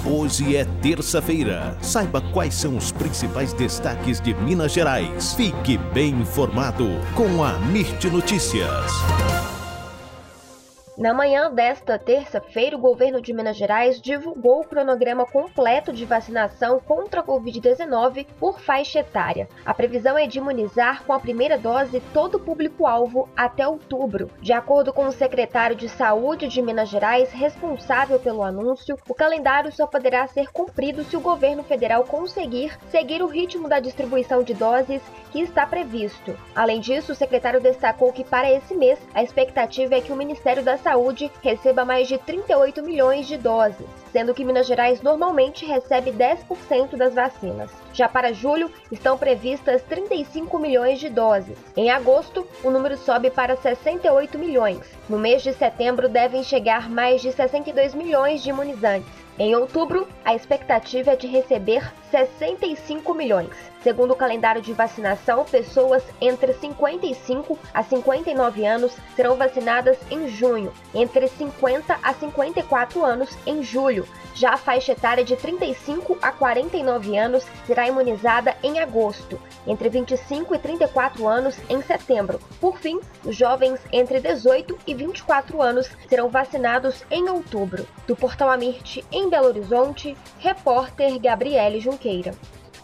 Hoje é terça-feira. Saiba quais são os principais destaques de Minas Gerais. Fique bem informado com a Mirte Notícias. Na manhã desta terça-feira, o governo de Minas Gerais divulgou o cronograma completo de vacinação contra a Covid-19 por faixa etária. A previsão é de imunizar com a primeira dose todo o público-alvo até outubro. De acordo com o secretário de Saúde de Minas Gerais, responsável pelo anúncio, o calendário só poderá ser cumprido se o governo federal conseguir seguir o ritmo da distribuição de doses que está previsto. Além disso, o secretário destacou que para esse mês, a expectativa é que o Ministério da Saúde receba mais de 38 milhões de doses, sendo que Minas Gerais normalmente recebe 10% das vacinas. Já para julho, estão previstas 35 milhões de doses. Em agosto, o número sobe para 68 milhões. No mês de setembro, devem chegar mais de 62 milhões de imunizantes. Em outubro, a expectativa é de receber 65 milhões. Segundo o calendário de vacinação, pessoas entre 55 a 59 anos serão vacinadas em junho, entre 50 a 54 anos em julho. Já a faixa etária de 35 a 49 anos será imunizada em agosto, entre 25 e 34 anos em setembro. Por fim, os jovens entre 18 e 24 anos serão vacinados em outubro. Do Portal Amirte, em Belo Horizonte, repórter Gabriele Junqueira.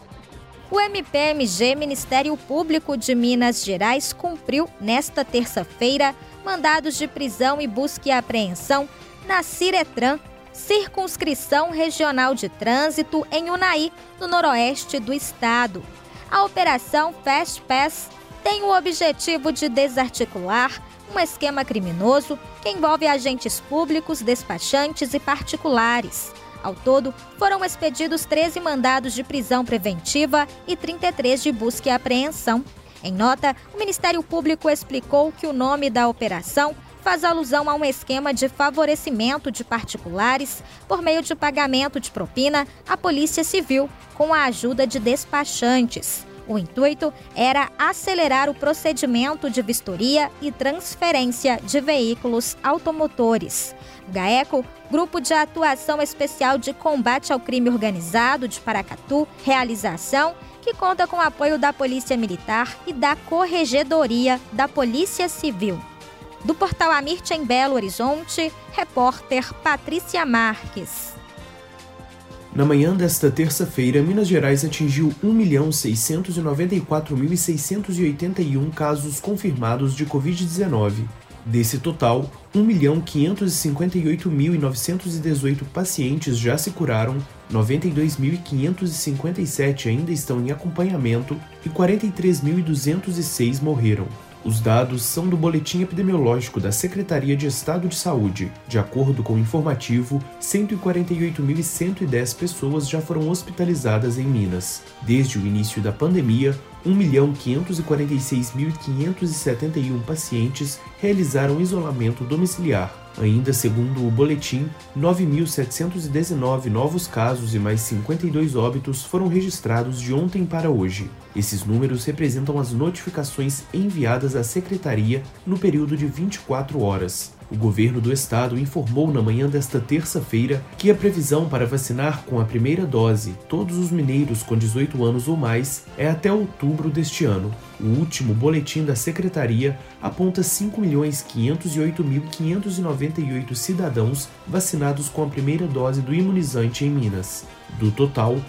O MPMG, Ministério Público de Minas Gerais, cumpriu nesta terça-feira mandados de prisão e busca e apreensão na Ciretran, Circunscrição Regional de Trânsito, em Unai, no noroeste do estado. A operação Fast Pass tem o objetivo de desarticular um esquema criminoso que envolve agentes públicos, despachantes e particulares. Ao todo, foram expedidos 13 mandados de prisão preventiva e 33 de busca e apreensão. Em nota, o Ministério Público explicou que o nome da operação faz alusão a um esquema de favorecimento de particulares por meio de pagamento de propina à Polícia Civil, com a ajuda de despachantes. O intuito era acelerar o procedimento de vistoria e transferência de veículos automotores. O GAECO, Grupo de Atuação Especial de Combate ao Crime Organizado de Paracatu, realização que conta com o apoio da Polícia Militar e da Corregedoria da Polícia Civil. Do Portal Amirte, em Belo Horizonte, repórter Patrícia Marques. Na manhã desta terça-feira, Minas Gerais atingiu 1.694.681 casos confirmados de Covid-19. Desse total, 1.558.918 pacientes já se curaram, 92.557 ainda estão em acompanhamento e 43.206 morreram. Os dados são do Boletim Epidemiológico da Secretaria de Estado de Saúde. De acordo com o informativo, 148.110 pessoas já foram hospitalizadas em Minas. Desde o início da pandemia, 1.546.571 pacientes realizaram isolamento domiciliar. Ainda segundo o boletim, 9.719 novos casos e mais 52 óbitos foram registrados de ontem para hoje. Esses números representam as notificações enviadas à Secretaria no período de 24 horas. O governo do estado informou na manhã desta terça-feira que a previsão para vacinar com a primeira dose todos os mineiros com 18 anos ou mais é até outubro deste ano. O último boletim da Secretaria aponta 5.508.598 cidadãos vacinados com a primeira dose do imunizante em Minas. Do total,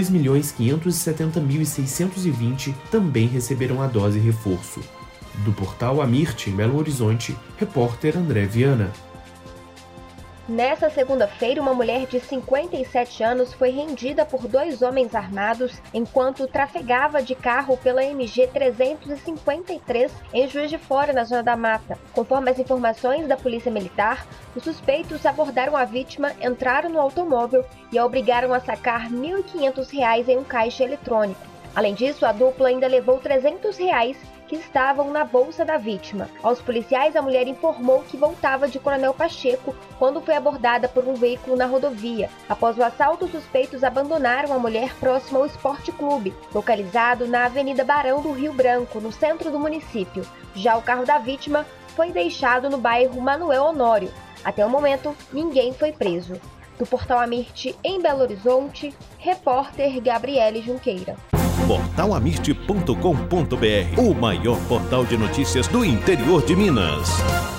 2.570.620 também receberam a dose reforço. Do Portal Amirte, em Belo Horizonte, repórter André Viana. Nessa segunda-feira, uma mulher de 57 anos foi rendida por 2 homens armados enquanto trafegava de carro pela MG 353 em Juiz de Fora, na Zona da Mata. Conforme as informações da Polícia Militar, os suspeitos abordaram a vítima, entraram no automóvel e a obrigaram a sacar R$ 1.500 em um caixa eletrônico. Além disso, a dupla ainda levou R$ 300 que estavam na bolsa da vítima. Aos policiais, a mulher informou que voltava de Coronel Pacheco quando foi abordada por um veículo na rodovia. Após o assalto, os suspeitos abandonaram a mulher próximo ao Esporte Clube, localizado na Avenida Barão do Rio Branco, no centro do município. Já o carro da vítima foi deixado no bairro Manuel Honório. Até o momento, ninguém foi preso. Do Portal Amirte em Belo Horizonte, repórter Gabriele Junqueira. Portalamirte.com.br, o maior portal de notícias do interior de Minas.